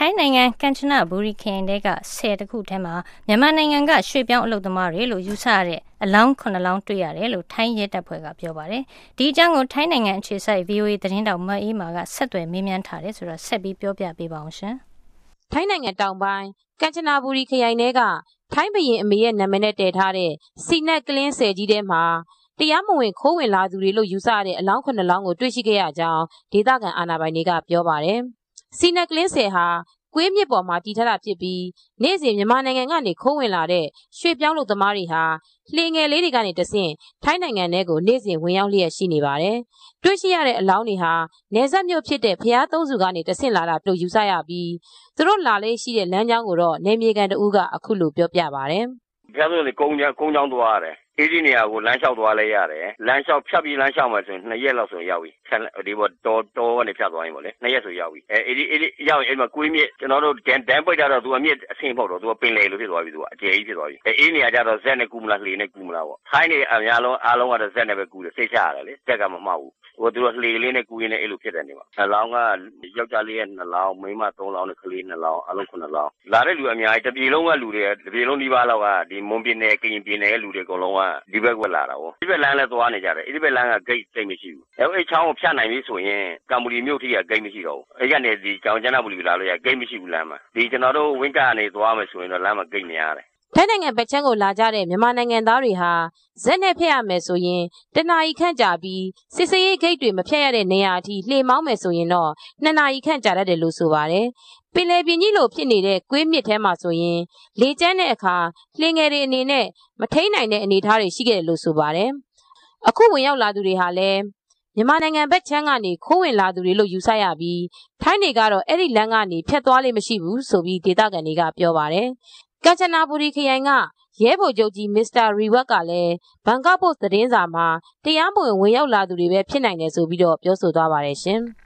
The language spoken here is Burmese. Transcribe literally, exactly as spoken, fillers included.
ထိုင်းနိုင်ငံကမ်ချနဘူရီခရိုင်တဲကဆယ်တခုထဲမှာမြန်မာနိုင်ငံကရွှေ့ပြောင်းအလုပ်သမားတွေလို့ယူဆရတဲ့အလောင်းခုနှစ်လောင်းတွေ့ရတယ်လို့ထိုင်းရဲတပ်ဖွဲ့ကပြောပါတယ်။ဒီအကြောင်းကိုထိုင်းနိုင်ငံအခြေစိုက် ဗွီအိုအေ သတင်းတောက်မအေးမာကဆက်သွယ်မေးမြန်းထားတယ်ဆိုတော့ဆက်ပြီးပြောပြပေးပါအောင်ရှင်။ထိုင်းနိုင်ငံတောင်ပိုင်းကမ်ချနဘူရီခရိုင်တဲကထိုင်းဘရင်အမေရဲ့နာမည်နဲ့တည်ထားတဲ့စီနက်ကလင်းဆယ်ကြီးထဲမှာတရားမဝင်ခိုးဝင်လာသူတွေလို့ယူဆရတဲ့အလောင်းခုနှစ်လောင်းကိုတွေ့ရှိခဲ့ရကြောင်းဒေသခံအာဏာပိုင်တွေကပြောပါတယ်။စီနက်ကလင်းဆယ်ဟာကွေးမြစ်ပေါ်မှာတည်ထားတာဖြစ်ပြီးနေ့စဉ်မြန်မာနိုင်ငံကနေခိုးဝင်လာတဲ့ရွှေ့ပြောင်းလုပ်သမားတွေဟာလှေငယ်လေးတွေကနေတဆင့်ထိုင်းနိုင်ငံထဲကိုနေ့စဉ်ဝင်ရောက်လျက်ရှိနေပါတယ်။တွေ့ရှိရတဲ့အလောင်းတွေဟာနယ်စပ်မြို့ဖြစ်တဲ့ဖျားသုံးစုကနေတဆင့်လာတာလို့ယူဆရပြီးသူတို့လာလေးရှိတဲ့လမ်းကြောင်းကိုတော့နယ်မြေခံတဦးကအခုလိုပြောပြပါတယ်။ဖျားသုံးကနေကုန်းချောင်းကုန်းချောင်းသွားရတယ်။အဲဒီနေရာကိုလမ်းလျှောက်သွားလဲရတယ်လမ်းလျှောက်ဖြတ်ပြီးလမ်းလျှောက်မှဆိုရင်နှစ်ရက်လောက်ဆိုရောက်ပြီဒီပေါ်တော်တော်ကနေဖြတ်သွားရင်ပေါ့လေနှစ်ရက်ဆိုရောက်ပြီအဲအဲဒီအဲဒီရောက်ရင်အဲဒီမှာကွေးမြစ်ကျွန်တော်တို့ဒန်ဒန်ပိတ်တာတော့သူအမြစ်အဆင့်ပေါ့တော့သူကပင်လယ်လိုဖြစ်သွားပြီသူကအကျယ်ကြီးဖြစ်သွားပြီအဲအဲဒီနေရာကျတော့ဇက်နဲ့ကူမလားလှေနဲ့ကူမလားပေါ့ထိုင်းနေအများလုံးအားလုံးကတော့ဇက်နဲ့ပဲကူတယ်စိတ်ချရတယ်လေဇက်ကမမှောက်ဘူးဟိုသူတို့လှေလေးနဲ့ကူရင်းနဲ့အဲ့လိုဖြစ်တဲ့နေမှာအလောင်းကယောက်ျားလေးရဲ့နှစ်လောင်းမိန်းမသုံးလောင်းနဲ့ကလေးနှစ်လောင်းအလုံးခုနှစ်လောင်းလာတဲ့လူအများကြီးတပြည်လုံးကလူတွေတပြည်လုံးဒီပါလောက်ကဒီမွန်ပြည်နယ်ကရင်ပြည်နယ်ရဲ့လူတွေအကုန်လုံးကဒီဘက်ကလာတာပေါ့ဒီဘက်လမ်းလည်းသွားနေကြတယ်ဒီဘက်လမ်းကဂိတ်ဂိတ်မရှိဘူးအဲအဲ့ချောင်းကိုဖြတ်နိုင်ပြီဆိုရင်ကံမူရီမြို့ထိကဂိတ်မရှိတော့ဘူးအဲ့ကနေဒီကြောင်ကျန်းနာဘူးလာလို့ရဂိတ်မရှိဘူးလမ်းမှာဒီကျွန်တော်တို့ဝင်းကနေသွားမယ်ဆိုရင်တော့လမ်းမှာဂိတ်များတယ်ထိုင်းနိုင်ငံဘက်ချမ်းကိုလာကြတဲ့မြန်မာနိုင်ငံသားတွေဟာဇက်နဲ့ဖျက်ရမယ်ဆိုရင်တနာရီခန့်ကြာပြီးစစ်စေးရေးဂိတ်တွေမဖျက်ရတဲ့နေရာအထိလှေမောင်းမယ်ဆိုရင်တော့နှစ်နာရီခန့်ကြာတတ်တယ်လို့ဆိုပါတယ်။ပင်လယ်ပြင်ကြီးလိုဖြစ်နေတဲ့ကွေးမြစ်ထဲမှာဆိုရင်လေကျန်းတဲ့အခါလှေငယ်တွေအနေနဲ့မထိန်နိုင်တဲ့အနေအထားတွေရှိခဲ့တယ်လို့ဆိုပါတယ်။အခုဝင်ရောက်လာသူတွေဟာလည်းမြန်မာနိုင်ငံဘက်ချမ်းကနေခိုးဝင်လာသူတွေလို့ယူဆရပြီးထိုင်းတွေကတော့အဲ့ဒီလမ်းကနေဖြတ်သွားလိမ့်မရှိဘူးဆိုပြီးဒေသခံတွေကပြောပါတယ်။ကမ်ချနဘူရီခရိုင်ကရဲဗိုလ်ချုပ်ကြီးမစ္စတာရီဝက်ကလည်းဘန်ကောက်ပို့စ်သတင်းစာမှာတရားမဝင်ဝင်ရောက်လာသူတွေပဲဖြစ်နိုင်တယ်ဆိုပြီးတော့ပြောဆိုသွားပါတယ်ရှင်။